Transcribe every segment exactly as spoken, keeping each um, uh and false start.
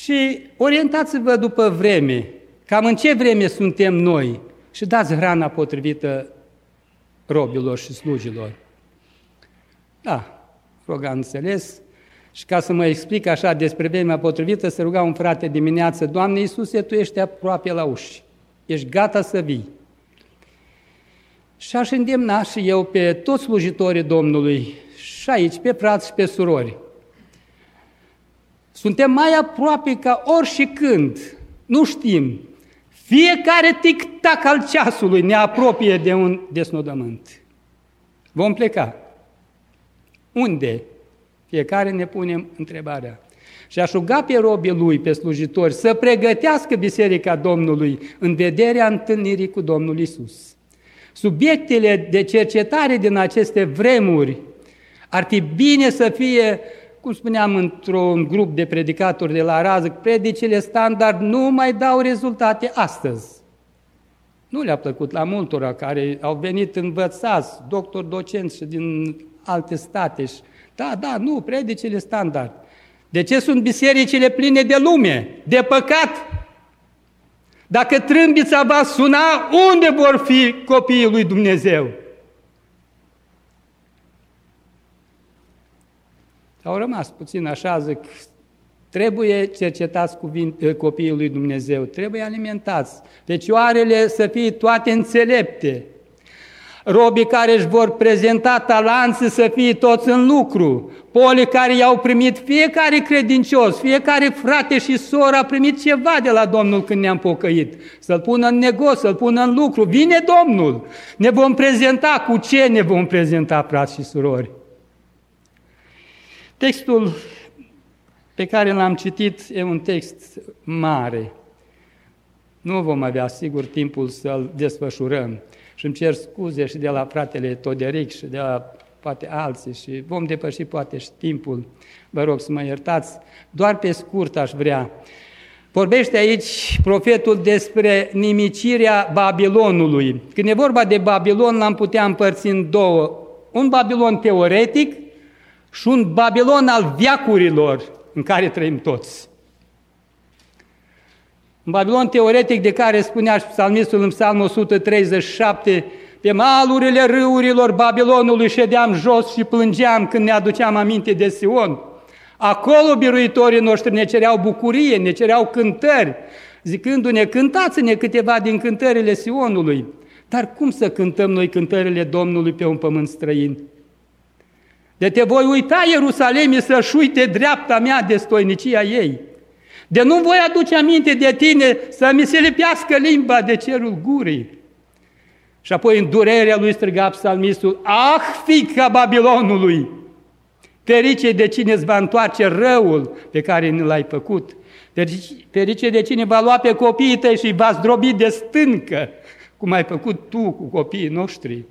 Și orientați-vă după vreme, cam în ce vreme suntem noi și dați hrana potrivită robilor și slujilor. Da, rog, am înțeles. Și ca să mă explic așa despre vremea potrivită, să ruga un frate dimineață: Doamne Iisuse, Tu ești aproape la uși, ești gata să vii. Și aș îndemna și eu pe toți slujitorii Domnului, și aici, pe frați și pe surori. Suntem mai aproape ca ori și când, nu știm. Fiecare tic-tac al ceasului ne apropie de un desnodământ. Vom pleca. Unde? Fiecare ne punem întrebarea. Și aș ruga pe robii Lui, pe slujitori, să pregătească Biserica Domnului în vederea întâlnirii cu Domnul Iisus. Subiectele de cercetare din aceste vremuri ar fi bine să fie, cum spuneam într-un grup de predicatori de la Rază, predicile standard nu mai dau rezultate astăzi. Nu le-a plăcut la multora care au venit învățați, doctori, docenți și din alte state. Da, da, nu, predicile standard. De ce sunt bisericile pline de lume, de păcat? Dacă trâmbița va suna, unde vor fi copiii lui Dumnezeu? Au rămas puțin așa, zic, trebuie cercetați cuvinte, copiii lui Dumnezeu, trebuie alimentați, fecioarele să fie toate înțelepte, robii care își vor prezenta talanții să fie toți în lucru, polii care i-au primit fiecare credincios, fiecare frate și soră a primit ceva de la Domnul când ne-am pocăit, să-l pună în negoț, să-l pună în lucru, vine Domnul, ne vom prezenta, cu ce ne vom prezenta, frați și surori? Textul pe care l-am citit e un text mare. Nu vom avea, sigur, timpul să-l desfășurăm. Și îmi cer scuze și de la fratele Toderic și de la poate alții și vom depăși poate și timpul. Vă rog să mă iertați. Doar pe scurt aș vrea. Vorbește aici profetul despre nimicirea Babilonului. Când e vorba de Babilon, l-am putea împărți în două. Un Babilon teoretic și un Babilon al veacurilor în care trăim toți. Un Babilon teoretic de care spunea și psalmistul în Psalmul o sută treizeci și șapte: pe malurile râurilor Babilonului ședeam jos și plângeam când ne aduceam aminte de Sion. Acolo biruitorii noștri ne cereau bucurie, ne cereau cântări, zicându-ne: cântați-ne câteva din cântările Sionului. Dar cum să cântăm noi cântările Domnului pe un pământ străin? De te voi uita, Ierusaleme, să-și uite dreapta mea de stoinicia ei. De nu voi aduce aminte de tine, să mi se lipească limba de cerul gurii. Și apoi în durerea lui striga psalmistul: ah, fiica Babilonului, ferice de cine îți va întoarce răul pe care ne l-ai făcut, ferice de cine va lua pe copiii tăi și va zdrobi de stâncă, cum ai făcut tu cu copiii noștri.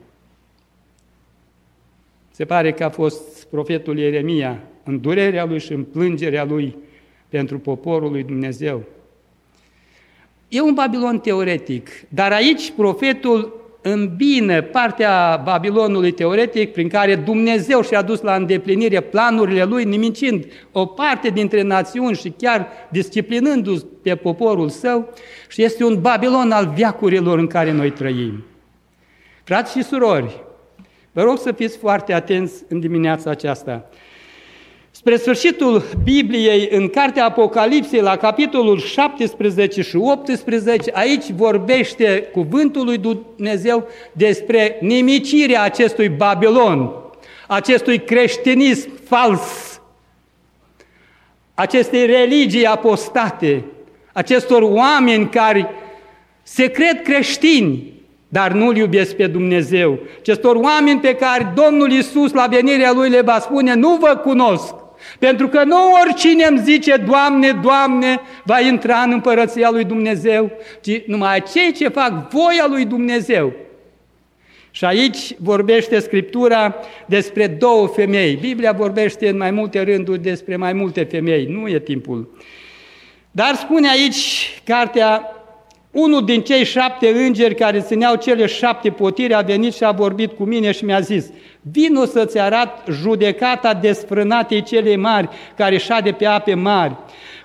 Se pare că a fost profetul Ieremia în durerea lui și în plângerea lui pentru poporul lui Dumnezeu. E un Babilon teoretic, dar aici profetul îmbină partea Babilonului teoretic prin care Dumnezeu și-a dus la îndeplinire planurile lui, nimicind o parte dintre națiuni și chiar disciplinându-se pe poporul său, și este un Babilon al veacurilor în care noi trăim. Frați și surori, vă rog să fiți foarte atenți în dimineața aceasta. Spre sfârșitul Bibliei, în cartea Apocalipsei, la capitolul șaptesprezece și optsprezece, aici vorbește cuvântul lui Dumnezeu despre nimicirea acestui Babilon, acestui creștinism fals, acestei religii apostate, acestor oameni care se cred creștini, dar nu-L iubesc pe Dumnezeu. Acestor oameni pe care Domnul Iisus la venirea Lui le va spune: nu vă cunosc, pentru că nu oricine îmi zice Doamne, Doamne, va intra în împărăția lui Dumnezeu, ci numai cei ce fac voia lui Dumnezeu. Și aici vorbește Scriptura despre două femei. Biblia vorbește în mai multe rânduri despre mai multe femei, nu e timpul. Dar spune aici cartea: unul din cei șapte îngeri care țineau cele șapte potiri a venit și a vorbit cu mine și mi-a zis: vino să-ți arat judecata desfrânatei celei mari, care șade pe ape mari.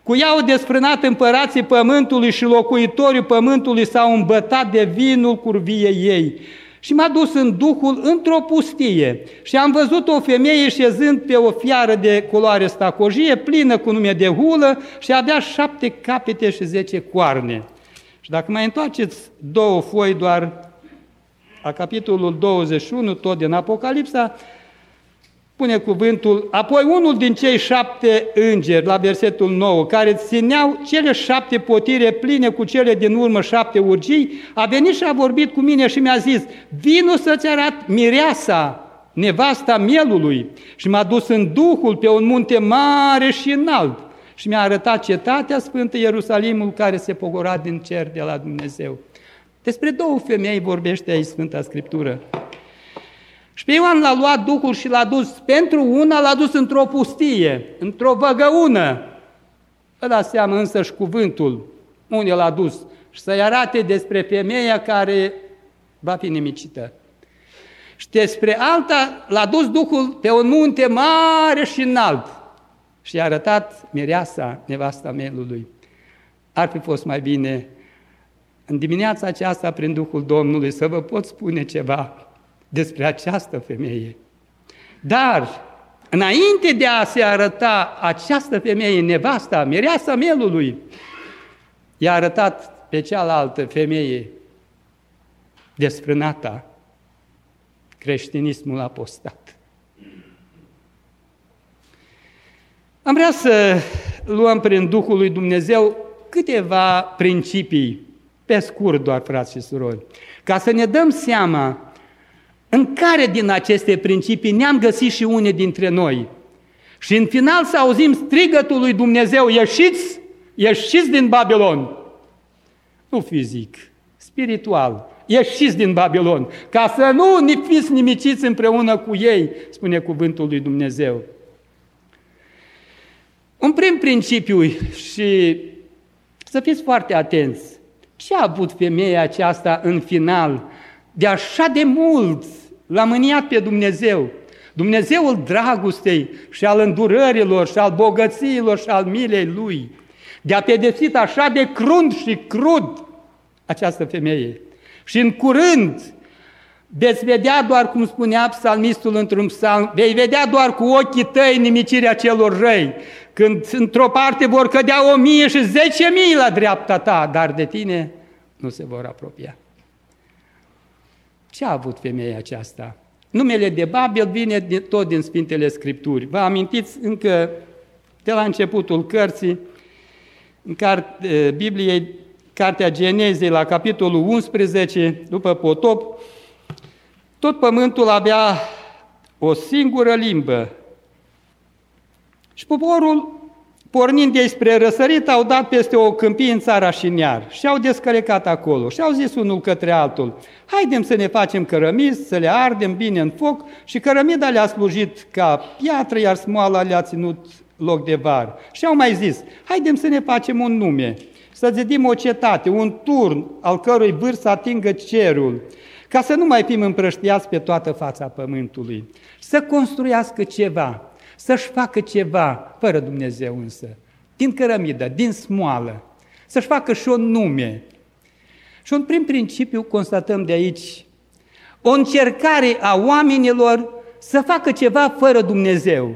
Cu ea au desfrânat împărații pământului și locuitorii pământului s-au îmbătat de vinul curviei ei. Și m-a dus în Duhul într-o pustie și am văzut o femeie șezând pe o fiară de culoare stacojie, plină cu nume de hulă și avea șapte capete și zece coarne. Și dacă mai întoarceți două foi doar la capitolul douăzeci și unu, tot din Apocalipsa, pune cuvântul, apoi unul din cei șapte îngeri, la versetul nouă, care țineau cele șapte potire pline cu cele din urmă șapte urgii, a venit și a vorbit cu mine și mi-a zis, vino să-ți arat mireasa, nevasta mielului. Și m-a dus în Duhul pe un munte mare și înalt și mi-a arătat cetatea sfântă Ierusalimul care se pogora din cer de la Dumnezeu. Despre două femei vorbește aici Sfânta Scriptură. Și pe Ioan l-a luat Duhul și l-a dus, pentru una l-a dus într-o pustie, într-o văgăună. Vă dați seama însăși cuvântul, unde l-a dus, și să-i arate despre femeia care va fi nimicită. Și despre alta l-a dus Duhul pe un munte mare și înalt și i-a arătat mireasa, nevasta mielului. Ar fi fost mai bine în dimineața aceasta, prin Duhul Domnului, să vă pot spune ceva despre această femeie. Dar, înainte de a se arăta această femeie, nevasta, mireasa mielului, i-a arătat pe cealaltă femeie desfrânata, creștinismul apostat. Am vrea să luăm prin Duhul lui Dumnezeu câteva principii, pe scurt doar, frați și surori, ca să ne dăm seama în care din aceste principii ne-am găsit și unii dintre noi. Și în final să auzim strigătul lui Dumnezeu, ieșiți, ieșiți din Babilon. Nu fizic, spiritual, ieșiți din Babilon, ca să nu fiți nimiciți împreună cu ei, spune cuvântul lui Dumnezeu. Un prim principiu și să fiți foarte atenți. Ce a avut femeia aceasta în final? De așa de mult l-a mâniat pe Dumnezeu, Dumnezeul dragostei și al îndurărilor și al bogățiilor și al milei Lui, de a pedepsit așa de crunt și crud această femeie. Și în curând veți vedea doar, cum spunea psalmistul într-un psalm, vei vedea doar cu ochii tăi nimicirea celor răi, când într-o parte vor cădea o mie și zece mii la dreapta ta, dar de tine nu se vor apropia. Ce a avut femeia aceasta? Numele de Babel vine tot din Sfintele Scripturi. Vă amintiți încă de la începutul cărții, în carte, Bibliei, Cartea Genezei, la capitolul unsprezece, după potop, tot pământul avea o singură limbă. Și poporul, pornind ei spre răsărit, au dat peste o câmpie în țara Șiniar și au descălecat acolo și au zis unul către altul, haidem să ne facem cărămizi, să le ardem bine în foc, și cărămida le-a slujit ca piatră, iar smoala le-a ținut loc de var. Și au mai zis, haidem să ne facem un nume, să zidim o cetate, un turn al cărui vârf să atingă cerul, ca să nu mai fim împrăștiați pe toată fața pământului, să construiască ceva, să-și facă ceva, fără Dumnezeu însă, din cărămidă, din smoală, să-și facă și un nume. Și un prim principiu constatăm de aici, o încercare a oamenilor să facă ceva fără Dumnezeu.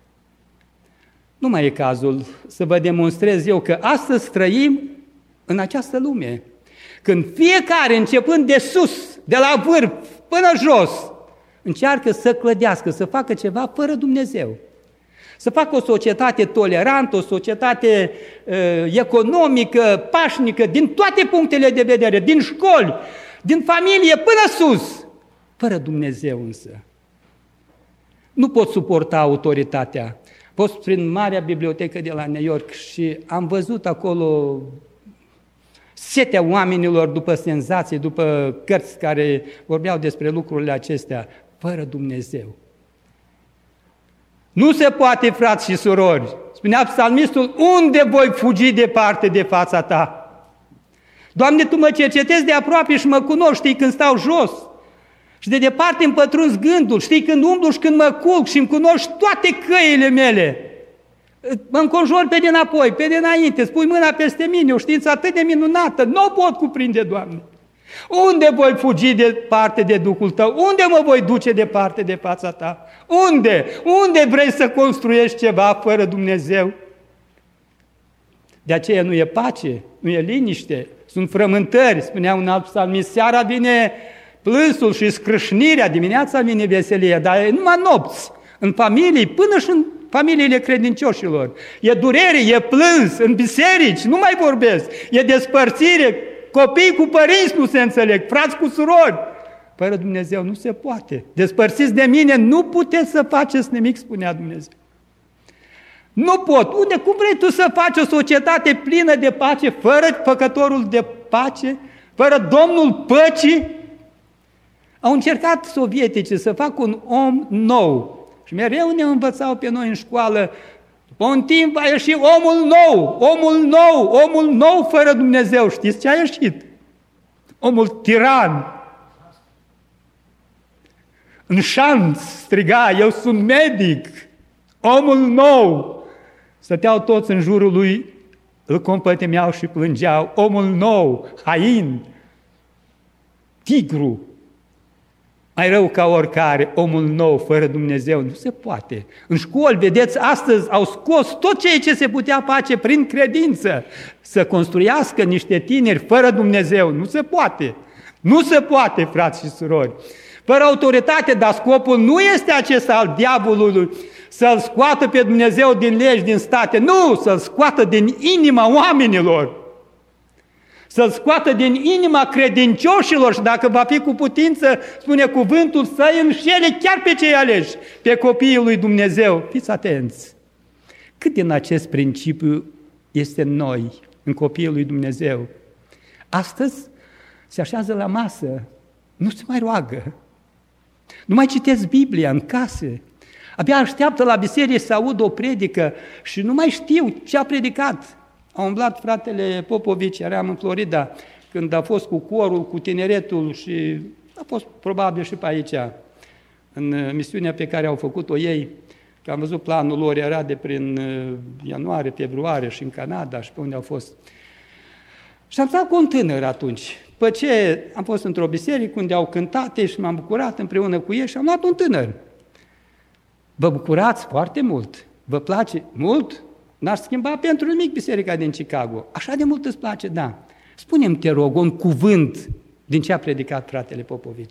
Nu mai e cazul să vă demonstrez eu că astăzi trăim în această lume, când fiecare, începând de sus, de la vârf până jos, încearcă să clădească, să facă ceva fără Dumnezeu. Să facă o societate tolerantă, o societate uh, economică, pașnică, din toate punctele de vedere, din școli, din familie până sus, fără Dumnezeu însă. Nu pot suporta autoritatea. Fost prin Marea Bibliotecă de la New York și am văzut acolo setea oamenilor după senzații, după cărți care vorbeau despre lucrurile acestea, fără Dumnezeu. Nu se poate, frați și surori, spunea psalmistul, unde voi fugi departe de fața ta? Doamne, Tu mă cercetezi de aproape și mă cunoști, știi când stau jos și de departe îmi pătrunzi gândul, știi când umblu și când mă culc și îmi cunoști toate căile mele. mă înconjori pe dinapoi, pe dinainte, spui mâna peste mine, o știință atât de minunată, nu o pot cuprinde, Doamne. Unde voi fugi departe de Duhul Tău? Unde mă voi duce departe de fața Ta? Unde? Unde vrei să construiești ceva fără Dumnezeu? De aceea nu e pace, nu e liniște, sunt frământări, spunea un alt psalmist, seara vine plânsul și scrâșnirea, dimineața vine veselia, dar e numai nopți, în familii, până și în familiile credincioșilor. E durere, e plâns, în biserici, nu mai vorbesc, e despărțire, copii cu părinți nu se înțeleg, frați cu surori. Fără Dumnezeu nu se poate. Despărțiți de mine, nu puteți să faceți nimic, spunea Dumnezeu. Nu pot. Unde, cum vrei tu să faci o societate plină de pace, fără făcătorul de pace, fără Domnul păcii? Au încercat sovieticii să facă un om nou și mereu ne învățau pe noi în școală, după un timp va ieși omul nou, omul nou, omul nou fără Dumnezeu. Știți ce a ieșit? Omul tiran. În șanț striga, eu sunt medic, omul nou. Stăteau toți în jurul lui, îl compătemeau și plângeau, omul nou, hain, tigru, mai rău ca oricare, omul nou, fără Dumnezeu, nu se poate. În școli, vedeți, astăzi au scos tot ceea ce se putea face prin credință, să construiască niște tineri fără Dumnezeu, nu se poate. Nu se poate, frați și surori. Fără autoritate, dar scopul nu este acesta al diavolului, să-L scoată pe Dumnezeu din legi, din state, nu, să-L scoată din inima oamenilor, să-L scoată din inima credincioșilor și dacă va fi cu putință, spune cuvântul, să-i înșele chiar pe cei aleși, pe copiii lui Dumnezeu. Fiți atenți! Cât din acest principiu este în noi, în copiii lui Dumnezeu? Astăzi se așează la masă, nu se mai roagă, nu mai citesc Biblia în case, abia așteaptă la biserică să audă o predică și nu mai știu ce a predicat. A umblat fratele Popovici, eram în Florida, când a fost cu corul, cu tineretul și a fost probabil și pe aici, în misiunea pe care au făcut-o ei, că am văzut planul lor, era de prin ianuarie, februarie și în Canada și pe unde au fost. Și am stat cu un tânăr atunci. După ce am fost într-o biserică unde au cântat și m-am bucurat împreună cu ei și am luat un tânăr. Vă bucurați foarte mult? Vă place mult? N-ar schimba pentru nimic biserica din Chicago. Așa de mult îți place? Da. Spune-mi, te rog, un cuvânt din ce a predicat fratele Popovici.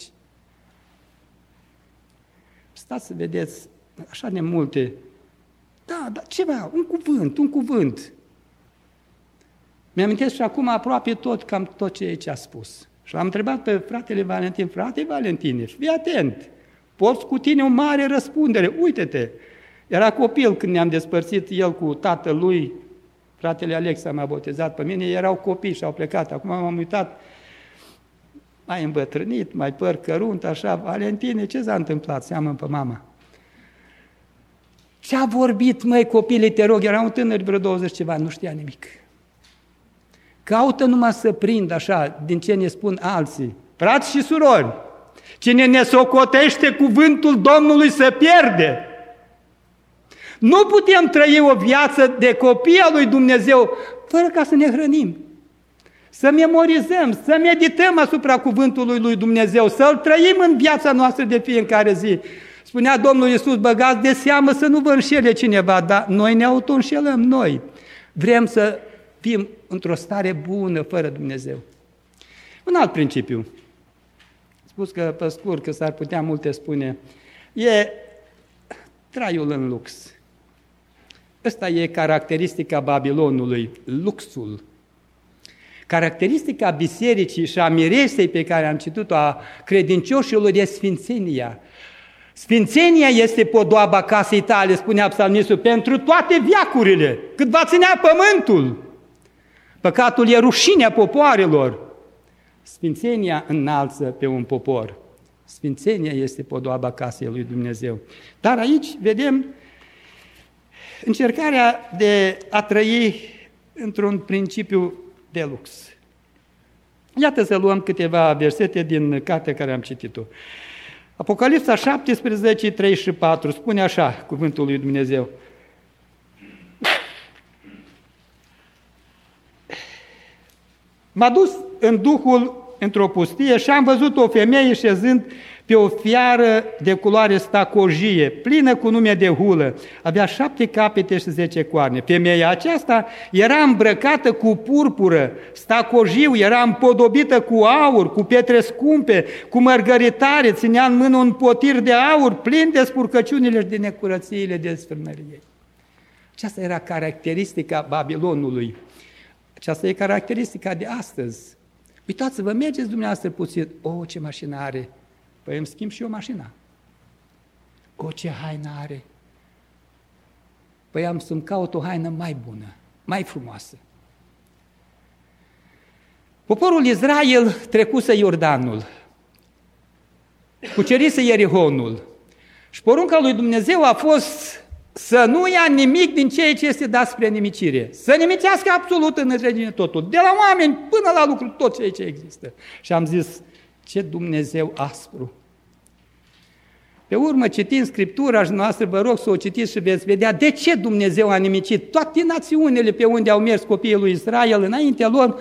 Stați să vedeți așa de multe. Da, da, ceva, un cuvânt, un cuvânt. Mi-amintesc și acum aproape tot, cam tot ce a spus. Și l-am întrebat pe fratele Valentin, frate Valentine, fii atent, poți cu tine o mare răspundere, uite-te. Era copil când ne-am despărțit el cu tatăl lui, fratele Alexa m-a botezat pe mine, erau copii și au plecat. Acum m-am uitat, mai îmbătrânit, mai păr cărunt, așa, Valentine, ce s-a întâmplat? Seamăn pe mama. Ce-a vorbit, măi, copile, te rog, era un tânăr vreo douăzeci ceva, nu știa nimic. Caută numai să prind așa, din ce ne spun alții. Frați și surori, cine ne socotește cuvântul Domnului se pierde. Nu putem trăi o viață de copii al lui Dumnezeu fără ca să ne hrănim, să memorizăm, să medităm asupra cuvântului lui Dumnezeu, să-L trăim în viața noastră de fiecare zi. Spunea Domnul Iisus, băgați de seamă să nu vă înșele cineva, dar noi ne auto-înșelăm noi. Vrem să fim într-o stare bună fără Dumnezeu. Un alt principiu, spus că pe scurt, că s-ar putea multe spune, e traiul în lux. Ăsta e caracteristica Babilonului, luxul. Caracteristica bisericii și a miresei pe care am citit-o, a credincioșilor, e sfințenia. Sfințenia este podoaba casei tale, spunea psalmistul, pentru toate veacurile, cât va ținea pământul. Păcatul e rușinea popoarelor. Sfințenia înalță pe un popor. Sfințenia este podoaba casei lui Dumnezeu. Dar aici vedem încercarea de a trăi într-un principiu de lux. Iată să luăm câteva versete din cartea care am citit-o. Apocalipsa șaptesprezece, trei și patru spune așa, cuvântul lui Dumnezeu. M-a dus în Duhul într-o pustie și am văzut o femeie șezând pe o fiară de culoare stacojie, plină cu nume de hulă. Avea șapte capete și zece coarne. Femeia aceasta era îmbrăcată cu purpură, stacojiu, era împodobită cu aur, cu pietre scumpe, cu mărgăritare, ținea în mână un potir de aur plin de spurcăciunile și de necurățiile de sfârmărie. Aceasta era caracteristica Babilonului. Aceasta e caracteristica de astăzi. Uitați-vă, mergeți dumneavoastră puțin. O, ce mașină are! Păi îmi schimb și eu mașina. O, ce haină are! Păi am să-mi caut o haină mai bună, mai frumoasă. Poporul Israel trecuse Iordanul, cucerise Ierihonul și porunca lui Dumnezeu a fost să nu ia nimic din ceea ce este dat spre nimicire, să nimicească absolut în întregime totul, de la oameni până la lucruri, tot ceea ce există. Și am zis, ce Dumnezeu aspru! Pe urmă, citind Scriptura și noastră, vă rog să o citiți și veți vedea de ce Dumnezeu a nimicit toate națiunile pe unde au mers copiii lui Israel înaintea lor,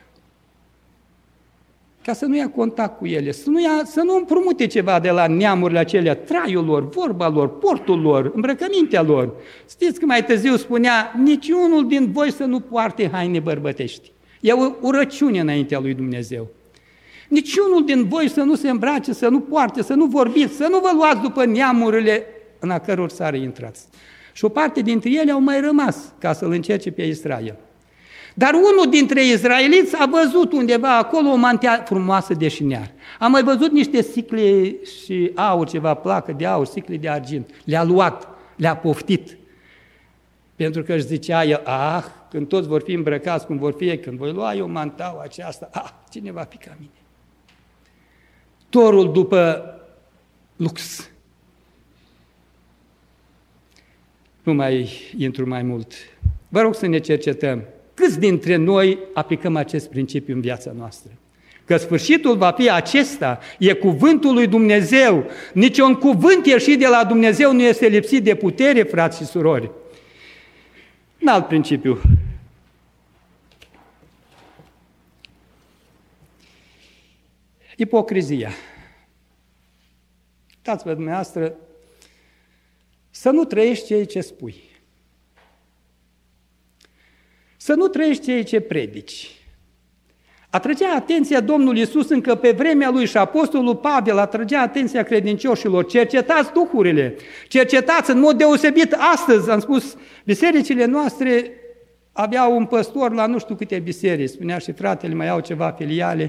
ca să nu ia contact cu ele, să nu, ia, să nu împrumute ceva de la neamurile acelea, traiul lor, vorba lor, portul lor, îmbrăcămintea lor. Știți că mai târziu spunea, niciunul din voi să nu poarte haine bărbătești. E o urăciune înaintea lui Dumnezeu. Niciunul din voi să nu se îmbrace, să nu poarte, să nu vorbiți, să nu vă luați după neamurile în a căror țară intrați. Și o parte dintre ele au mai rămas ca să-l încerce pe Israel. Dar unul dintre izraeliți a văzut undeva acolo o mantea frumoasă de șinear. A mai văzut niște sicle și aur, ceva placă de aur, sicle de argint. Le-a luat, le-a poftit. Pentru că își zicea el, ah, când toți vor fi îmbrăcați cum vor fi, când voi lua eu mantaua aceasta, ah, cine va fi ca mine? Torul după lux. Nu mai intru mai mult. Vă rog să ne cercetăm. Câți dintre noi aplicăm acest principiu în viața noastră? Că sfârșitul va fi acesta, e cuvântul lui Dumnezeu. Niciun cuvânt ieșit de la Dumnezeu nu este lipsit de putere, frați și surori. Un alt principiu. Ipocrizia. Uitați-vă dumneavoastră, să nu trăiești ceea ce spui. Să nu trăiești ceea ce predici. Atrăgea atenția Domnul Iisus încă pe vremea lui și Apostolul Pavel atrăgea atenția credincioșilor. Cercetați duhurile, cercetați în mod deosebit astăzi, am spus, bisericile noastre aveau un păstor la nu știu câte biserici, spunea și fratele, mai au ceva filiale.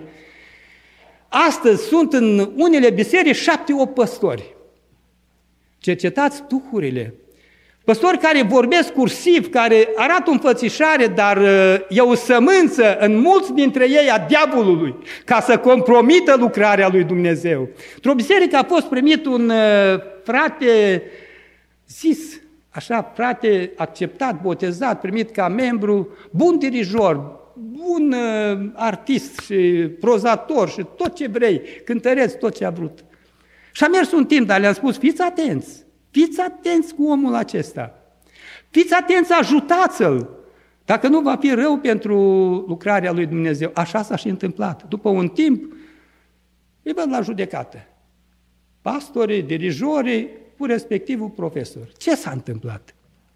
Astăzi sunt în unele biserici șapte-opt păstori. Cercetați duhurile. Păstori care vorbesc cursiv, care arată o înfățișare, dar e o sămânță în mulți dintre ei a diavolului, ca să compromită lucrarea lui Dumnezeu. Într-o biserică a fost primit un frate zis, așa, frate acceptat, botezat, primit ca membru, bun dirijor, bun artist și prozator și tot ce vrei, cântăreț, tot ce a vrut. Și a mers un timp, dar le-am spus, fiți atenți. Fiți atenți cu omul acesta. Fiți atenți, ajutați-l. Dacă nu va fi rău pentru lucrarea lui Dumnezeu. Așa s-a și întâmplat. După un timp, îi văd la judecată. Pastorii, dirijorii, cu respectivul profesor. Ce s-a întâmplat?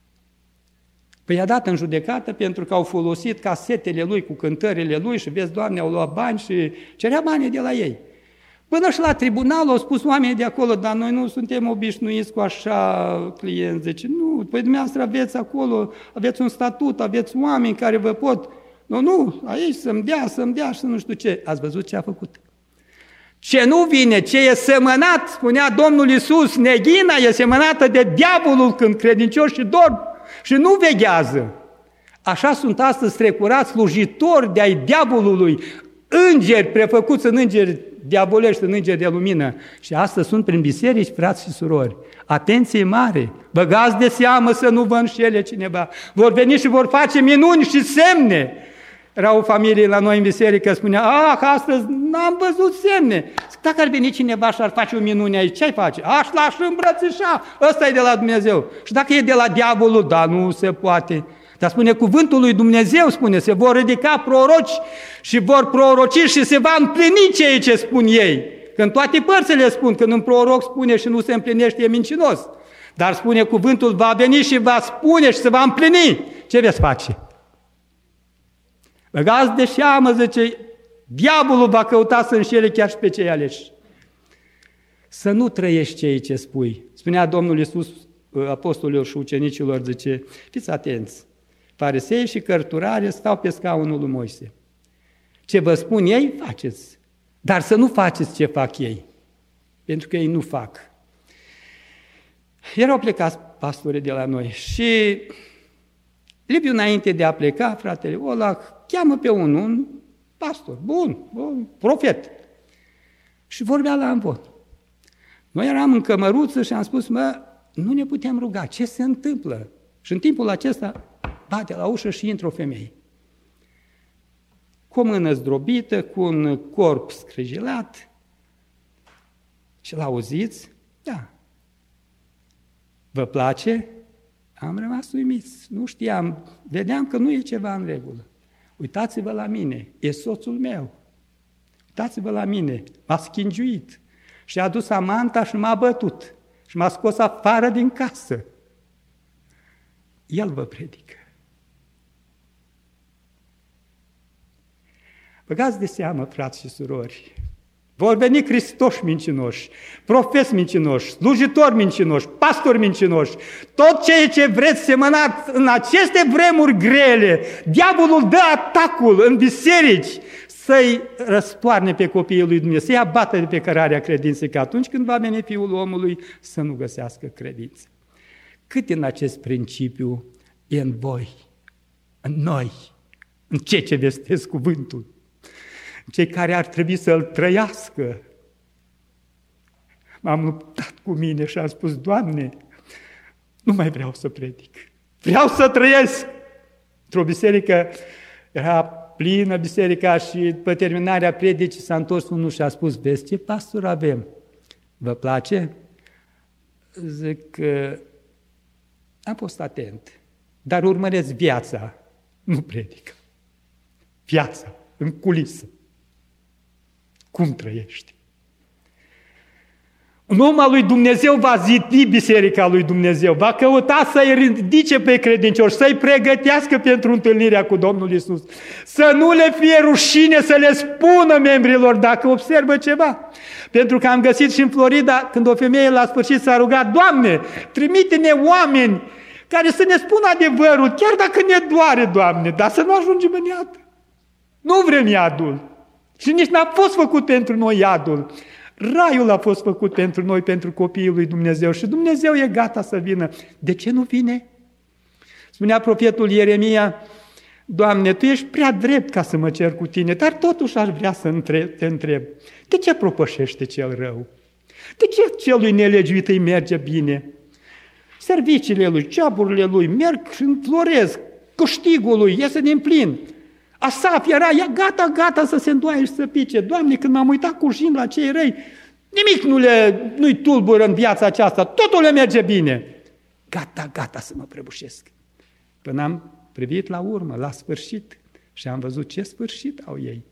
Păi i-a dat în judecată pentru că au folosit casetele lui cu cântările lui și vezi, Doamne, au luat bani și cerea banii de la ei. Până și la tribunal au spus oamenii de acolo, dar noi nu suntem obișnuiți cu așa clienți. Deci nu, păi dumneavoastră aveți acolo, aveți un statut, aveți oameni care vă pot... Nu, nu, aici să-mi dea, să-mi dea și să nu știu ce. Ați văzut ce a făcut? Ce nu vine, ce e semănat, spunea Domnul Iisus, neghina e semănată de diavolul când credincioșii dorm și nu veghează. Așa sunt astăzi strecurați slujitori de ai diavolului, îngeri prefăcuți în îngeri diavolești, în îngeri de lumină. Și astăzi sunt prin biserici, frați și surori. Atenție mare! Băgați de seamă să nu vă înșele cineva. Vor veni și vor face minuni și semne. Era o familie la noi în biserică, spunea, ah, astăzi n-am văzut semne. Dacă ar veni cineva și ar face o minune aici, ce-ai face? Aș l-aș îmbrățișa, ăsta e de la Dumnezeu. Și dacă e de la diavolul, da, nu se poate. Dar spune cuvântul lui Dumnezeu, spune, se vor ridica proroci și vor proroci și se va împlini ceea ce spun ei. Că în toate părțile spun, când un proroc spune și nu se împlinește, e mincinos. Dar spune cuvântul, va veni și va spune și se va împlini. Ce veți face? Băgați de seamă, zice, diavolul va căuta să înșele chiar și pe cei aleși. Să nu trăiești ceea ce spui. Spunea Domnul Iisus apostolilor și ucenicilor, zice, fiți atenți, farisei și cărturare stau pe scaunul lui Moise. Ce vă spun ei, faceți, dar să nu faceți ce fac ei, pentru că ei nu fac. Erau plecați pastorii de la noi și Liviu, înainte de a pleca, fratele Ola cheamă pe unul, un pastor, bun, bun, profet, și vorbea la amvon. Noi eram în cămăruță și am spus, mă, nu ne putem ruga, ce se întâmplă? Și în timpul acesta bate la ușă și intră o femeie. Cu o mână zdrobită, cu un corp scrâjilat. Și l-auziți? Da. Vă place? Am rămas uimiți, nu știam, vedeam că nu e ceva în regulă. Uitați-vă la mine, e soțul meu. Uitați-vă la mine, m-a schingiuit și a adus amanta și m-a bătut și m-a scos afară din casă. El vă predică. Băgați de seamă, frați și surori, vor veni Hristoși mincinoși, profeți mincinoși, slujitori mincinoși, pastori mincinoși, tot ceea ce vreți semănați în aceste vremuri grele, diavolul dă atacul în biserici să-i răstoarne pe copiii lui Dumnezeu, să-i abată de pe cărarea credinței, că atunci când va veni Fiul omului să nu găsească credință. Cât din acest principiu e în voi, în noi, în cei ce vestesc cuvântul, cei care ar trebui să-l trăiască. M-am luptat cu mine și am spus, Doamne, nu mai vreau să predic, vreau să trăiesc. Într-o biserică, era plină biserica și după terminarea predicii s-a întors unul și a spus, vezi ce pastor avem? Vă place? Zic că am fost atent, dar urmăresc viața, nu predică. Viața, în culisă. Cum trăiești? Un om al lui Dumnezeu va zidi biserica lui Dumnezeu, va căuta să-i ridice pe credincioși, să-i pregătească pentru întâlnirea cu Domnul Iisus, să nu le fie rușine să le spună membrilor dacă observă ceva. Pentru că am găsit și în Florida, când o femeie la sfârșit s-a rugat, Doamne, trimite-ne oameni care să ne spună adevărul, chiar dacă ne doare, Doamne, dar să nu ajungem în iad. Nu vrem iadul. Și nici n-a fost făcut pentru noi iadul. Raiul a fost făcut pentru noi, pentru copiii lui Dumnezeu și Dumnezeu e gata să vină. De ce nu vine? Spunea profetul Ieremia, Doamne, Tu ești prea drept ca să mă cer cu Tine, dar totuși aș vrea să te întreb, de ce propășește cel rău? De ce celui nelegiuit îi merge bine? Serviciile lui, ceaburile lui merg și înfloresc, câștigul lui iese din plin. Asaf era, ea gata, gata să se îndoaie și să pice. Doamne, când m-am uitat cu jin la cei răi, nimic nu le, nu-i tulbură în viața aceasta, totul le merge bine. Gata, gata să mă prăbușesc. Până am privit la urmă, la sfârșit, și am văzut ce sfârșit au ei.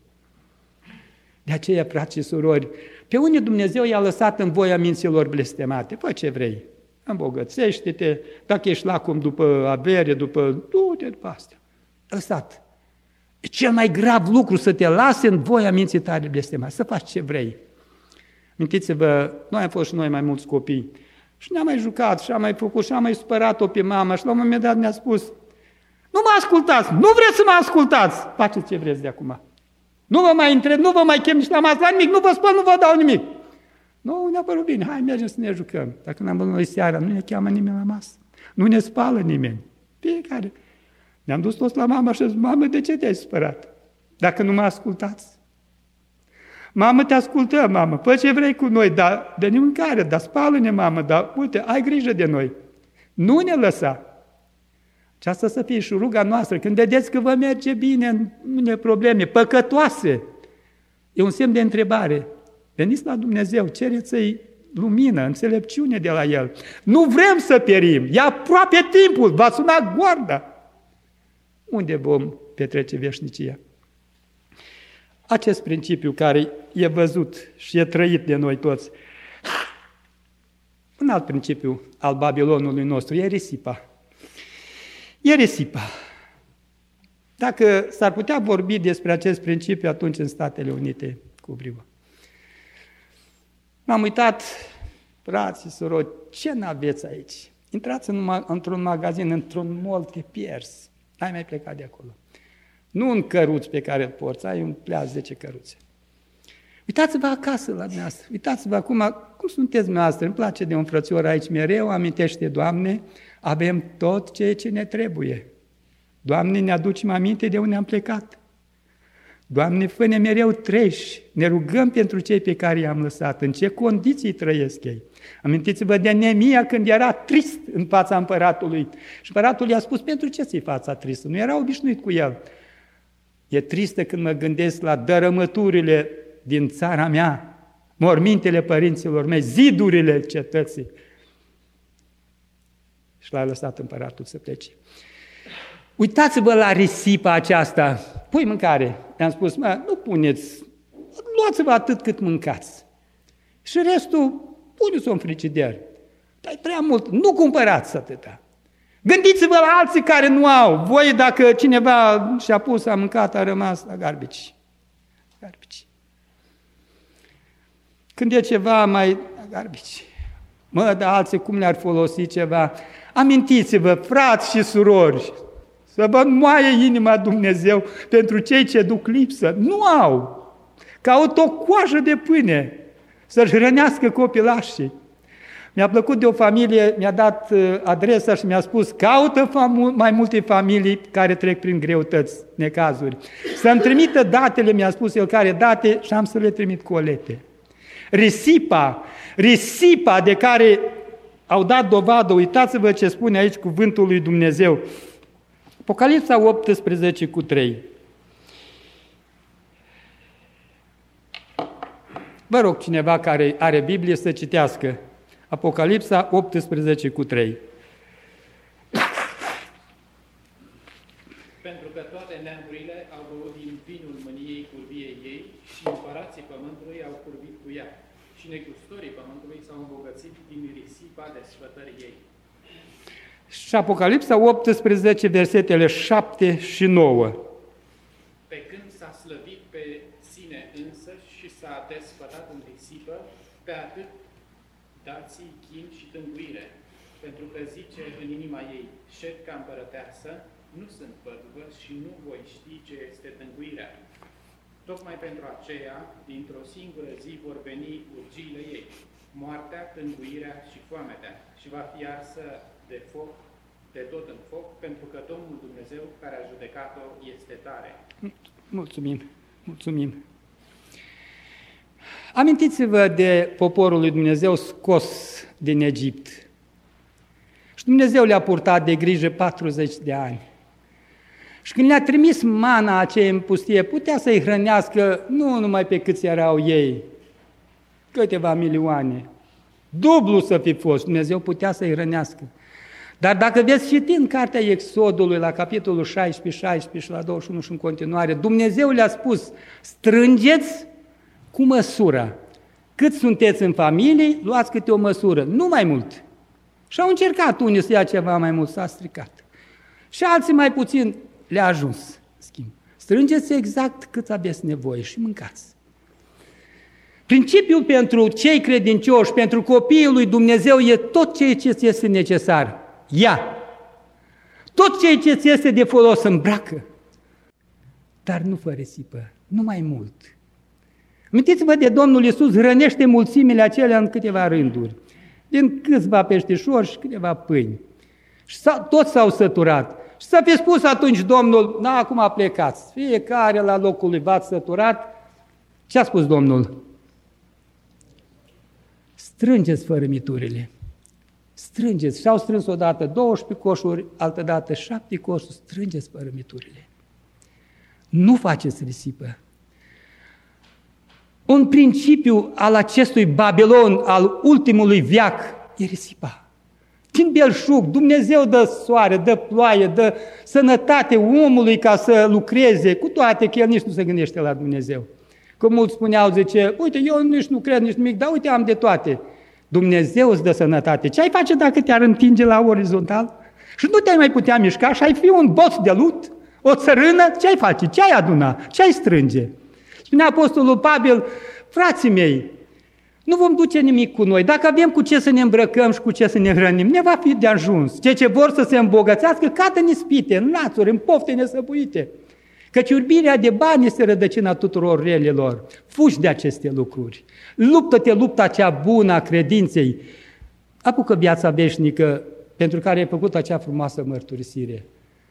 De aceea, frați și surori, pe unii Dumnezeu i-a lăsat în voia minților blestemate. Fă ce vrei, îmbogățește-te, dacă ești lacom după avere, după... du-te după astea. Lăsat. E cel mai grav lucru să te lase în voia minții tale blestemate, să faci ce vrei. Mintiți-vă, noi am fost și noi mai mulți copii și ne-am mai jucat și am mai făcut și am mai supărat-o pe mama și la un moment dat ne-a spus, nu mă ascultați, nu vreți să mă ascultați, faceți ce vreți de acum. Nu vă mai întreb, nu vă mai chem nici la masă, la nimic, nu vă spun, nu vă dau nimic. Nu, ne-a părut bine, hai mergem să ne jucăm. Dacă ne-am văzut noi seara, nu ne cheamă nimeni la masă, nu ne spală nimeni, fiecare. Ne-am dus toți la mama și a zis, mamă, de ce te-ai supărat? Dacă nu mă ascultați? Mamă, te ascultăm, mamă, fă ce vrei cu noi, dar venim în care, dar spală-ne, mamă, dar uite, ai grijă de noi. Nu ne lăsa. Aceasta să fie și ruga noastră. Când vedeți că vă merge bine, nu e probleme, păcătoase, e un semn de întrebare. Veniți la Dumnezeu, cereți-i lumină, înțelepciune de la El. Nu vrem să perim, e aproape timpul, va suna goarda. unde vom petrece veșnicia? Acest principiu care e văzut și e trăit de noi toți, un alt principiu al Babilonului nostru, e risipa. E risipa. Dacă s-ar putea vorbi despre acest principiu atunci în Statele Unite, cu brivă. M-am uitat, frații, surori, ce n-aveți aici? Intrați în, într-un magazin, într-un mall, te pierzi. N-ai mai plecat de acolo. Nu un căruț pe care îl porți, ai un pleaz zece căruțe. Uitați-vă acasă la dumneavoastră, uitați-vă acum, cum sunteți dumneavoastră, îmi place de un frățior aici mereu, amintește, Doamne, avem tot ceea ce ne trebuie. Doamne, ne aducem aminte de unde am plecat. Doamne, fă-ne mereu treji, ne rugăm pentru cei pe care i-am lăsat, în ce condiții trăiesc ei. Amintiți-vă de Neemia când era trist în fața împăratului. Și împăratul i-a spus, pentru ce ți-i fața tristă? Nu era obișnuit cu el. E tristă când mă gândesc la dărâmăturile din țara mea, mormintele părinților mei, zidurile cetății. Și l-a lăsat împăratul să plece. Uitați-vă la risipa aceasta. Pui mâncare. I-am spus, mă, nu puneți, luați-vă atât cât mâncați. Și restul, puneți-o în frigider. Dar e prea mult, nu cumpărați atâta. Gândiți-vă la alții care nu au. Voi, dacă cineva și-a pus, a mâncat, a rămas la garbici. Garbici. Când e ceva mai garbici. Mă, dar alții cum le-ar folosi ceva? Amintiți-vă, frați și surori, să vă moaie inima Dumnezeu pentru cei ce duc lipsă. Nu au. Caută o coajă de pâine să-și hrănească copilașii. Mi-a plăcut de o familie, mi-a dat adresa și mi-a spus, caută mai multe familii care trec prin greutăți, necazuri. Să-mi trimită datele, mi-a spus el care date și am să le trimit colete. Risipa, risipa de care au dat dovadă, uitați-vă ce spune aici cuvântul lui Dumnezeu. Apocalipsa optsprezece cu trei. Vă rog cineva care are Biblie să citească. Apocalipsa optsprezece cu trei. Pentru că toate neamurile au băut din vinul mâniei curviei ei și împărații pământului au curvit cu ea și negustorii pământului s-au îmbogățit din risipa desfătării ei. Și Apocalipsa optsprezece, versetele șapte și nouă. Pe când s-a slăvit pe sine însăși și s-a desfătat în risipă, pe atât dați-i chin și tânguire, pentru că zice în inima ei, șed ca împărăteasă, nu sunt păduvă și nu voi ști ce este tânguirea. Tocmai pentru aceea, dintr-o singură zi vor veni urgiile ei, moartea, tânguirea și foametea, și va fi arsă de foc, de tot în foc, pentru că Domnul Dumnezeu care a judecat-o este tare. Mulțumim, mulțumim. Amintiți-vă de poporul lui Dumnezeu scos din Egipt. Și Dumnezeu le-a purtat de grijă patruzeci de ani. Și când le-a trimis mana aceea în pustie, putea să-i hrănească nu numai pe câți erau ei, câteva milioane. Dublu să fi fost, Dumnezeu putea să-i hrănească. Dar dacă veți citi în cartea Exodului, la capitolul șaisprezece, șaisprezece și la douăzeci și unu și în continuare, Dumnezeu le-a spus, strângeți cu măsura. Cât sunteți în familie, luați câte o măsură, nu mai mult. Și au încercat unii să ia ceva mai mult, s-a stricat. Și alții mai puțin le-a ajuns. Schimb. Strângeți exact cât aveți nevoie și mâncați. Principiul pentru cei credincioși, pentru copiii lui Dumnezeu, e tot ceea ce ți este necesar. Ia! Tot ceea ce ți este de folos, îmbracă. Dar nu fă risipă, nu mai mult. Amintiți-vă de Domnul Iisus, hrănește mulțimile acelea în câteva rânduri, din câțiva peștișori și câteva pâini. Și toți s-au săturat. Și să fi spus atunci Domnul, na, acum plecați, fiecare la locul lui v-ați săturat. Ce a spus Domnul? Strângeți fărâmiturile. Strângeți. Și-au strâns odată douăsprezece coșuri, altădată șapte coșuri, strângeți fărâmiturile. Nu faceți risipă. Un principiu al acestui Babilon, al ultimului veac, e risipa. din belșug, Dumnezeu dă soare, dă ploaie, dă sănătate omului ca să lucreze, cu toate că el nici nu se gândește la Dumnezeu. Că mulți spuneau, zice, uite, eu nici nu cred, nici nimic, dar uite, am de toate. Dumnezeu îți dă sănătate. Ce ai face dacă te-ar întinge la orizontal? Și nu te-ai mai putea mișca și ai fi un boț de lut, o țărână, ce ai face? Ce ai aduna? Ce ai strânge? Spunea apostolul Pavel, frații mei, nu vom duce nimic cu noi. Dacă avem cu ce să ne îmbrăcăm și cu ce să ne hrănim, ne va fi de ajuns. Cei ce vor să se îmbogățească, cadă în ispite, în lațuri, în pofte nesăbuite. Căci iubirea de bani este rădăcina tuturor relelor. Fugi de aceste lucruri. Luptă-te lupta cea bună a credinței. Apucă viața veșnică pentru care ai făcut acea frumoasă mărturisire.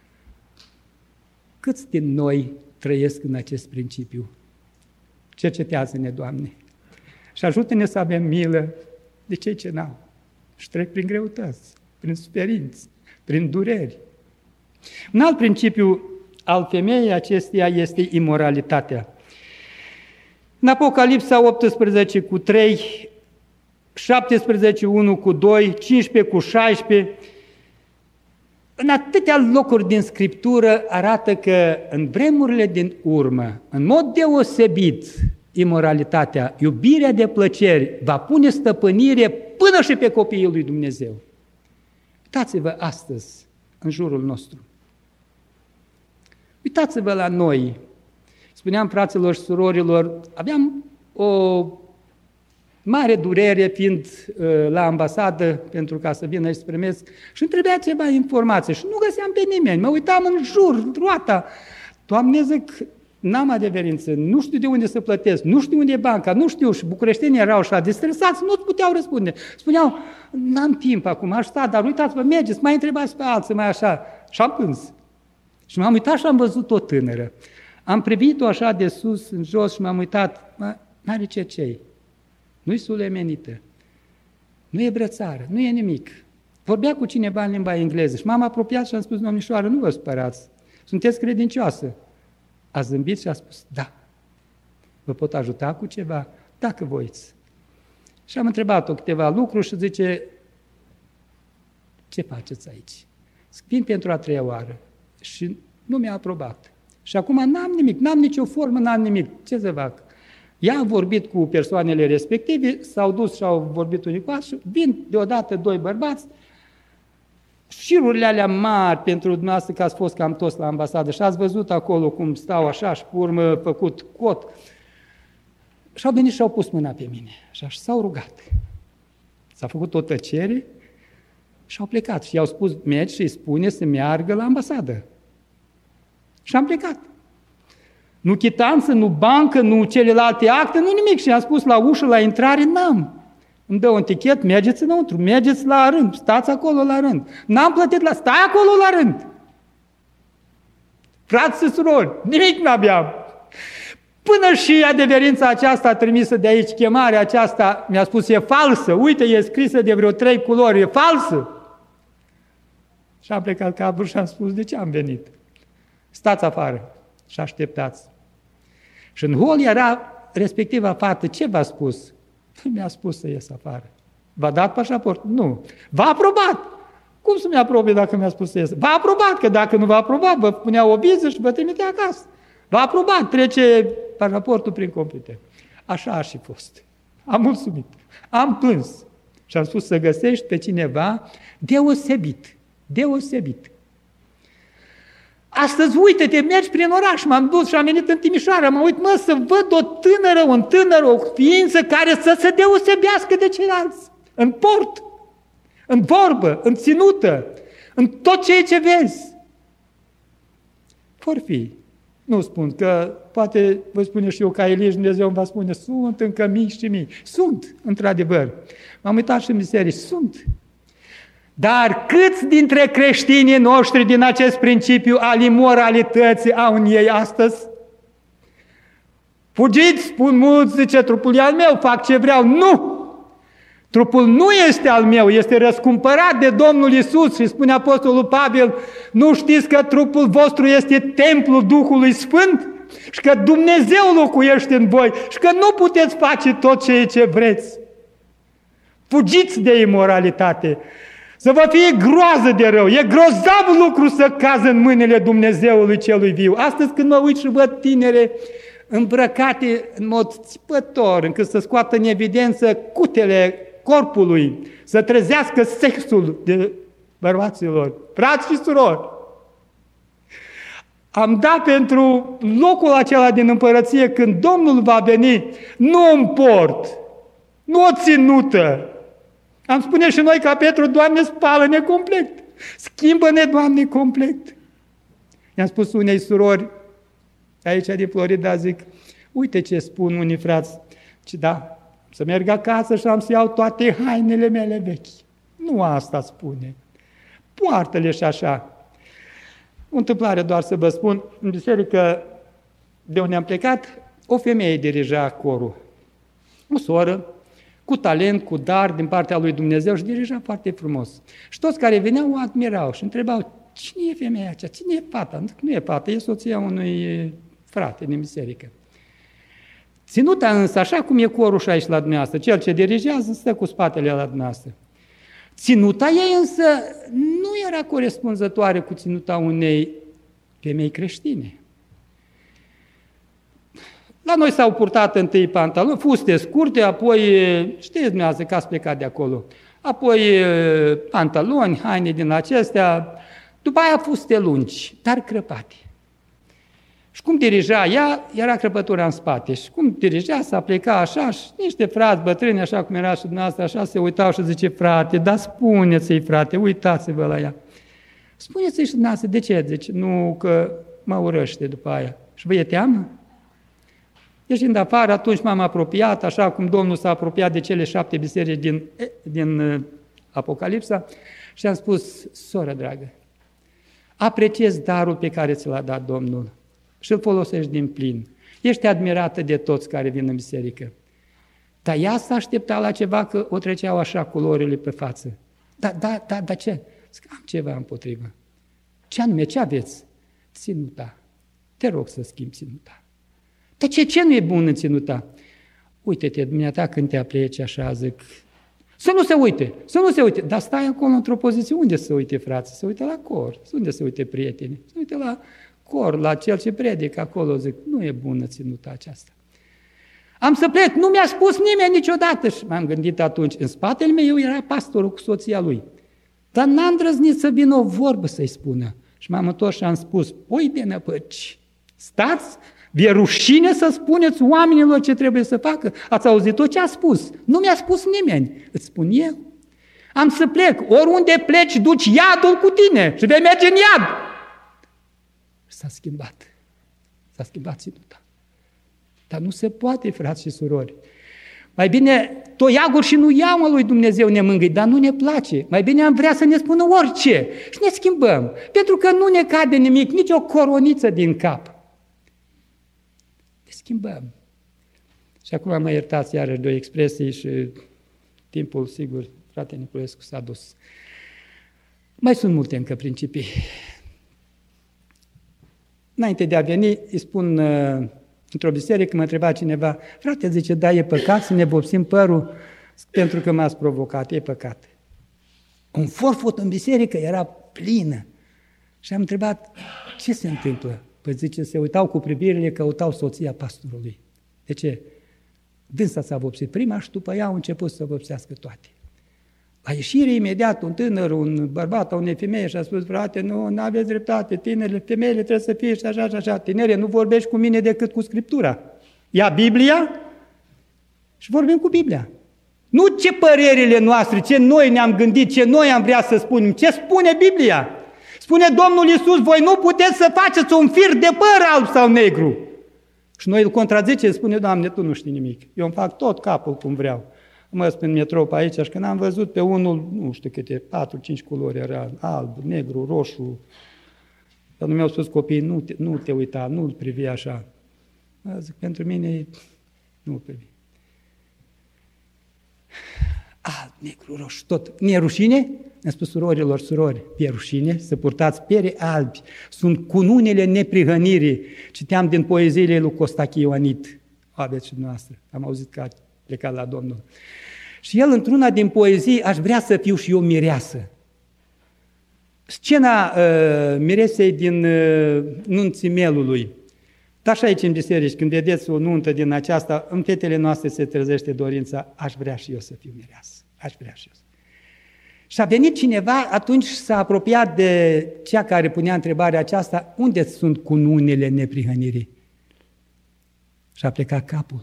Câți din noi trăiesc în acest principiu? Cercetează-ne, Doamne, și ajută-ne să avem milă de cei ce n-au și trec prin greutăți, prin suferinți, prin dureri. Un alt principiu al femeii acesteia este imoralitatea. În Apocalipsa optsprezece cu trei, șaptesprezece unu cu doi, cincisprezece cu șaisprezece, în atâtea locuri din Scriptură arată că în vremurile din urmă, în mod deosebit, imoralitatea, iubirea de plăceri va pune stăpânire până și pe copiii lui Dumnezeu. Uitați-vă astăzi în jurul nostru. Uitați-vă la noi. Spuneam fraților și surorilor, aveam o mare durere fiind uh, la ambasadă pentru ca să vină și să primesc și îmi trebuia ceva informație și nu găseam pe nimeni. Mă uitam în jur, roata. Doamne, zic, n-am adeverință, nu știu de unde să plătesc, nu știu unde e banca, nu știu, și bucureștenii erau așa destresați, nu puteau răspunde. Spuneau, n-am timp acum, aș sta, dar uitați-vă, mergeți, mai întrebați pe alții, mai așa. Și am plâns. Și m-am uitat și am văzut o tânără. Am privit-o așa de sus în jos și m-am uitat, n-are cercei, nu-i sulemenită, nu e brățară, nu e nimic. Vorbea cu cineva în limba engleză și m-am apropiat și am spus, domnișoară, nu vă spărați, sunteți credincioasă. A zâmbit și a spus, da, vă pot ajuta cu ceva? Dacă voiți. Și am întrebat-o câteva lucruri și zice, ce faceți aici? Vin pentru a treia oară și nu mi-a aprobat. Și acum n-am nimic, n-am nicio formă, n-am nimic. Ce să fac? Ea a vorbit cu persoanele respective, s-au dus și au vorbit unii cu alții, vin deodată doi bărbați, șirurile alea mari pentru dumneavoastră că ați fost cam toți la ambasadă și ați văzut acolo cum stau așa și pe urmă făcut cot. Și au venit și au pus mâna pe mine așa, și s-au rugat. S-a făcut o tăcere și au plecat și i-au spus, mergi și îi spune să meargă la ambasadă. Și am plecat. Nu chitanță, nu bancă, nu celelalte acte, nu nimic. Și am spus la ușă, la intrare, n-am. Îmi dă un tichet, mergeți înăuntru, mergeți la rând, stați acolo la rând. N-am plătit la... Stai acolo la rând! Frați și surori, nimic n-aveam. Până și adeverința aceasta trimisă de aici, chemarea aceasta, mi-a spus, e falsă, uite, e scrisă de vreo trei culori, e falsă. Și am plecat capul și am spus, de ce am venit? Stați afară și așteptați. Și în hol era respectiva fată, ce v-a spus? Nu mi-a spus să ies afară. V-a dat pașaport? Nu. V-a aprobat. Cum să mi-a aprobe dacă mi-a spus să ies? V-a aprobat, că dacă nu v-a aprobat, vă punea o viză și vă trimite acasă. V-a aprobat, trece pașaportul prin computer. Așa a și fost. Am mulțumit. Am plâns. Și am spus să găsești pe cineva deosebit. Deosebit. Astăzi, uite-te, mergi prin oraș, m-am dus și am venit în Timișoara, mă uit, mă, să văd o tânără, un tânăr, o ființă care să se deosebească de ceilalți. În port, în vorbă, în ținută, în tot ceea ce vezi. Vor fi. Nu spun că, poate vă spune și eu ca Elie și Dumnezeu îmi va spune, sunt încă mii și mii. Sunt, într-adevăr. M-am uitat și în biserici, sunt. Dar câți dintre creștinii noștri din acest principiu al imoralității au în ei astăzi? Fugiți, spun mulți, zice, trupul e al meu, fac ce vreau. Nu! Trupul nu este al meu, este răscumpărat de Domnul Iisus și spune Apostolul Pavel, nu știți că trupul vostru este templul Duhului Sfânt și că Dumnezeu locuiește în voi și că nu puteți face tot ceea ce vreți. Fugiți de imoralitate. Să vă fie groază de rău. E grozav lucru să cază în mâinile Dumnezeului celui viu. Astăzi când mă uit și văd tinere îmbrăcate în mod țipător, încât să scoată în evidență cutele corpului, să trezească sexul de bărbaților, frați și surori. Am dat pentru locul acela din împărăție când Domnul va veni, nu un port, nu o ținută. Am spune și noi ca Petru, Doamne, spală-ne complet, schimbă-ne, Doamne, complet. I-am spus unei surori, aici din Florida, zic, uite ce spun unii frați, ci da, să merg acasă și am să iau toate hainele mele vechi. Nu asta spune. Poartă-le și așa. O întâmplare doar să vă spun, în biserică de unde am plecat, o femeie dirija corul. O soră, cu talent, cu dar din partea lui Dumnezeu și dirija foarte frumos. Și toți care veneau o admirau și întrebau, cine e femeia aceea? Cine e fata? Nu e fata, e soția unui frate din biserică. Ținuta însă, așa cum e corul și aici la dumneavoastră, cel ce dirigează stă cu spatele la dumneavoastră. Ținuta ei însă nu era corespunzătoare cu ținuta unei femei creștine. La noi s-au purtat întâi pantaloni, fuste scurte, apoi, știți dumneavoastră că ați plecat de acolo, apoi pantaloni, haine din acestea, după aia fuste lungi, dar crăpate. Și cum dirija ea, era crăpătura în spate. Și cum dirija, s-a plecat așa și niște frați bătrâni, așa cum era și dumneavoastră, așa se uitau și zice, frate, dar spuneți-i, frate, uitați-vă la ea. Spuneți-i și dumneavoastră, de ce? Zice, nu, că mă urăște după aia. Și vă e teamă? Ieșind afară, atunci m-am apropiat, așa cum Domnul s-a apropiat de cele șapte biserici din, din uh, Apocalipsa și am spus, soră dragă, apreciez darul pe care ți l-a dat Domnul și îl folosești din plin. Ești admirată de toți care vin în biserică. Dar ea s-a așteptat la ceva, că o treceau așa culorile pe față. Da, da, da, da ce? Zic, am ceva împotrivă. Ce anume, ce aveți? Ținuta. Te rog să schimbi ținuta. Dar ce, ce nu e bun în ținuta? Uite-te, dumneata, când te apleci așa, zic, să nu se uite, să nu se uite. Dar stai acolo într-o poziție, unde să uite, frate? Să uite la cor, unde să uite prieteni? Să uite la cor, la cel ce predică acolo, zic, nu e bună ținuta aceasta. Am să plec, nu mi-a spus nimeni niciodată. Și m-am gândit atunci, în spatele meu era pastorul cu soția lui. Dar n-am îndrăznit să vină o vorbă să-i spună. Și m-am întors și am spus, oi de năpăci, stați, vi-e rușine să spuneți oamenilor ce trebuie să facă? Ați auzit tot ce a spus? Nu mi-a spus nimeni, îți spun eu. Am să plec, oriunde pleci, duci iadul cu tine și vei merge în iad. S-a schimbat, s-a schimbat ținuta. Dar nu se poate, frați și surori. Mai bine toiaguri și nu iau lui Dumnezeu ne mângâi, dar nu ne place. Mai bine am vrea să ne spună orice și ne schimbăm. Pentru că nu ne cade nimic, nici o coroniță din cap. Ne schimbăm. Și acum mă iertați iarăși de o expresie și timpul, sigur, frate Niculescu s-a dus. Mai sunt multe încă principii. Înainte de a veni, îi spun uh, într-o biserică, mă întreba cineva, frate, zice, da, e păcat să ne vopsim părul pentru că m-ați provocat, e păcat. Un forfot în biserică era plină. Și am întrebat, ce se întâmplă? Păi zice, se uitau cu privirile, căutau soția pastorului. De ce? Dânsa s-a vopsit prima și după ea au început să vopsească toate. La ieșire imediat, un tânăr, un bărbat, unei femeie și a spus, frate, nu, nu aveți dreptate, tinerile, femeile trebuie să fie și așa și așa. Tinere, nu vorbești cu mine decât cu Scriptura. Ia Biblia și vorbim cu Biblia. Nu ce părerile noastre, ce noi ne-am gândit, ce noi am vrea să spunem, ce spune Biblia. Spune Domnul Iisus, voi nu puteți să faceți un fir de păr alb sau negru. Și noi îl contrazice, spune, Doamne, Tu nu știi nimic. Eu îmi fac tot capul cum vreau. Mă spun metrou pe aici și când am văzut pe unul, nu știu câte, patru, cinci culori era, alb, negru, roșu. Dar nu mi-au spus copiii, nu te, nu te uita, nu-l privi așa. Zic, pentru mine, nu-l privi. Alb, negru, roșu, tot. Mi-e rușine? Mi-a spus surorilor, surori, mi-e rușine să purtați pere albi. Sunt cununile neprihănirii. Citeam din poeziile lui Costache Ioanit. Aveți și noastră, am auzit că a plecat la Domnul. Și el, într-una din poezii, aș vrea să fiu și eu mireasă. Scena uh, miresei din uh, nunții melului. Dar și aici în biserici, când vedeți o nuntă din aceasta, în fetele noastre se trezește dorința, aș vrea și eu să fiu mireasă, aș vrea și eu. Și a venit cineva, atunci s-a apropiat de cea care punea întrebarea aceasta, unde sunt cununile neprihănirii? Și a plecat capul.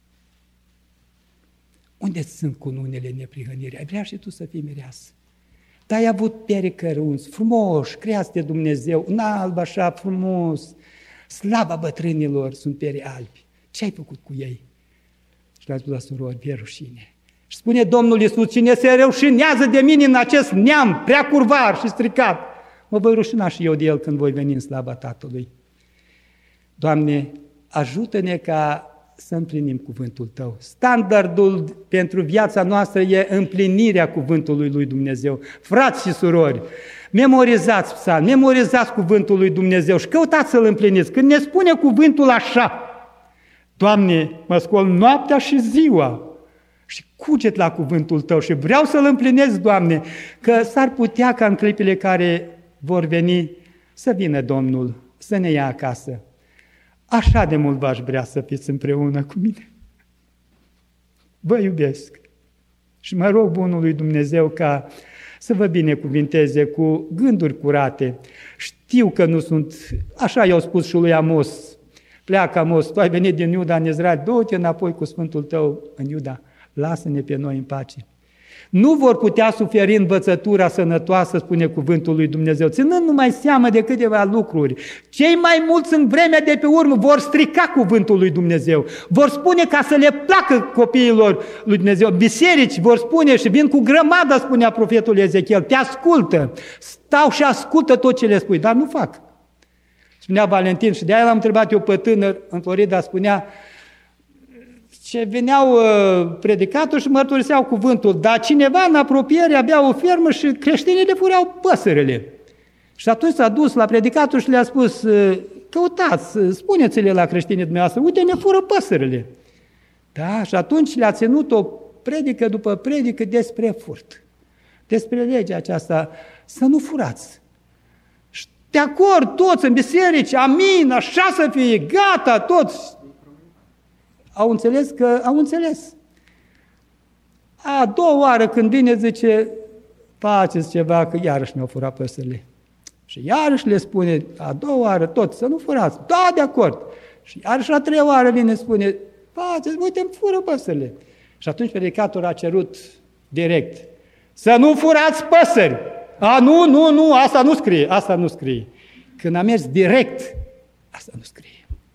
Unde sunt cununile neprihănirii? Ai vrea și tu să fii mireasă. Dar ai avut peri cărunți, frumoși, creați de Dumnezeu, în alb așa frumos, slava bătrânilor, sunt peri albi. Ce ai făcut cu ei? Și le-a spus la surori, fie rușine. Și spune Domnul Iisus, cine se rușinează de mine în acest neam prea curvar și stricat, mă voi rușina și eu de el când voi veni în slava Tatălui. Doamne, ajută-ne ca să împlinim cuvântul Tău. Standardul pentru viața noastră e împlinirea cuvântului lui Dumnezeu. Frați și surori, memorizați psalmi, memorizați cuvântul lui Dumnezeu și căutați să-l împliniți. Când ne spune cuvântul așa, Doamne, mă scol noaptea și ziua și cuget la cuvântul Tău și vreau să-l împlinesc, Doamne, că s-ar putea ca în clipile care vor veni să vină Domnul, să ne ia acasă. Așa de mult v-aș vrea să fiți împreună cu mine. Vă iubesc și mă rog bunului Dumnezeu ca să vă binecuvinteze cu gânduri curate. Știu că nu sunt, așa i-au spus și lui Amos, pleacă Amos, tu ai venit din Iuda în Israel, du-te înapoi cu Sfântul tău în Iuda, lasă-ne pe noi în pace. Nu vor putea suferi învățătura sănătoasă, spune cuvântul lui Dumnezeu, ținând numai seamă de câteva lucruri. Cei mai mulți în vremea de pe urmă vor strica cuvântul lui Dumnezeu, vor spune ca să le placă copiilor lui Dumnezeu. Biserici vor spune și vin cu grămada, spunea profetul Ezechiel, te ascultă, stau și ascultă tot ce le spui, dar nu fac. Spunea Valentin și de-aia l-am întrebat eu pe tânăr în Florida, spunea, ce veneau uh, predicatori și mărturiseau cuvântul, dar cineva în apropiere avea o fermă și creștinii le fureau păsările. Și atunci s-a dus la predicator și le-a spus, uh, căutați, spuneți-le la creștinii dumneavoastră, uite, ne fură păsările. Da? Și atunci le-a ținut o predică după predică despre furt, despre legea aceasta, să nu furați. Și de acord, toți în biserici, amin, așa să fie, gata, toți. Au înțeles că au înțeles. A doua oară când vine, zice, faceți ceva, că iarăși mi-au furat păsările. Și iarăși le spune, a doua oară tot, să nu furați. Da, de acord. Și iarăși a treia oară vine, spune, faceți, uite, îmi fură păsările. Și atunci predicatorul a cerut direct, să nu furați păsări. A, nu, nu, nu, asta nu scrie, asta nu scrie. Când a mers direct, asta nu scrie.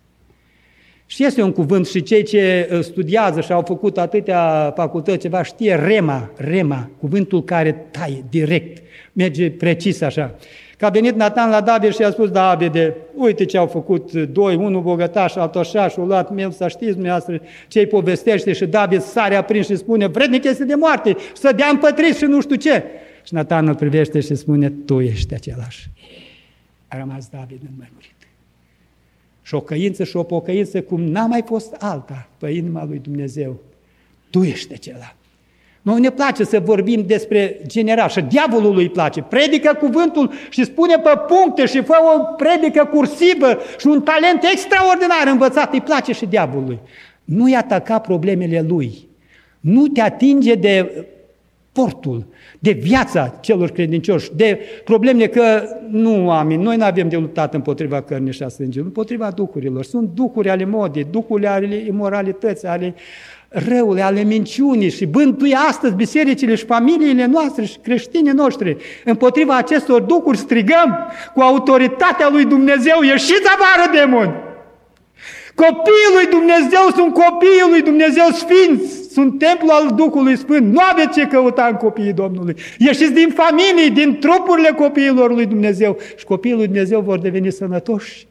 Și este un cuvânt și cei ce studiază și au făcut atâtea facultăți, ceva, știe rema, rema, cuvântul care taie direct, merge precis așa. Că a venit Natan la David și a spus, Davide, uite ce au făcut doi, unul bogătaș, altul așa, și-au luat mel, să știți dumneavoastră ce-i povestește și David sare aprins și spune, vrednic este de moarte, să dea împătriți și nu știu ce. Și Natan îl privește și spune, tu ești același. A rămas David înmărmurit. Și o căință și o pocăință cum n-a mai fost alta pe inima lui Dumnezeu. Tu ești acela. Noi ne place să vorbim despre general și diavolul îi place. Predică cuvântul și spune pe puncte și fă o predică cursivă și un talent extraordinar învățat. Îi place și diavolului. Nu-i ataca problemele lui. Nu te atinge de portul, de viața celor credincioși, de problemele că nu, amin, noi nu avem de luptat împotriva cărnii și a sângelui, împotriva duhurilor. Sunt duhuri ale modei, duhurile ale imoralității, ale răului, ale minciunii și bântuie astăzi bisericile și familiile noastre și creștinii noștri. Împotriva acestor duhuri strigăm cu autoritatea lui Dumnezeu, ieșiți afară, demoni! Copiii lui Dumnezeu sunt copiii lui Dumnezeu sfinți, sunt templul al Duhului Sfânt, nu aveți ce căuta în copiii Domnului. Ieșiți din familii, din trupurile copiilor lui Dumnezeu și copiii lui Dumnezeu vor deveni sănătoși.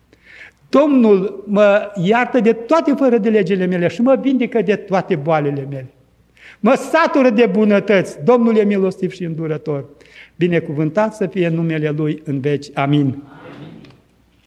Domnul mă iartă de toate fără de legile mele și mă vindecă de toate boalele mele. Mă satură de bunătăți, Domnul e milostiv și îndurător. Binecuvântat să fie numele Lui în veci. Amin.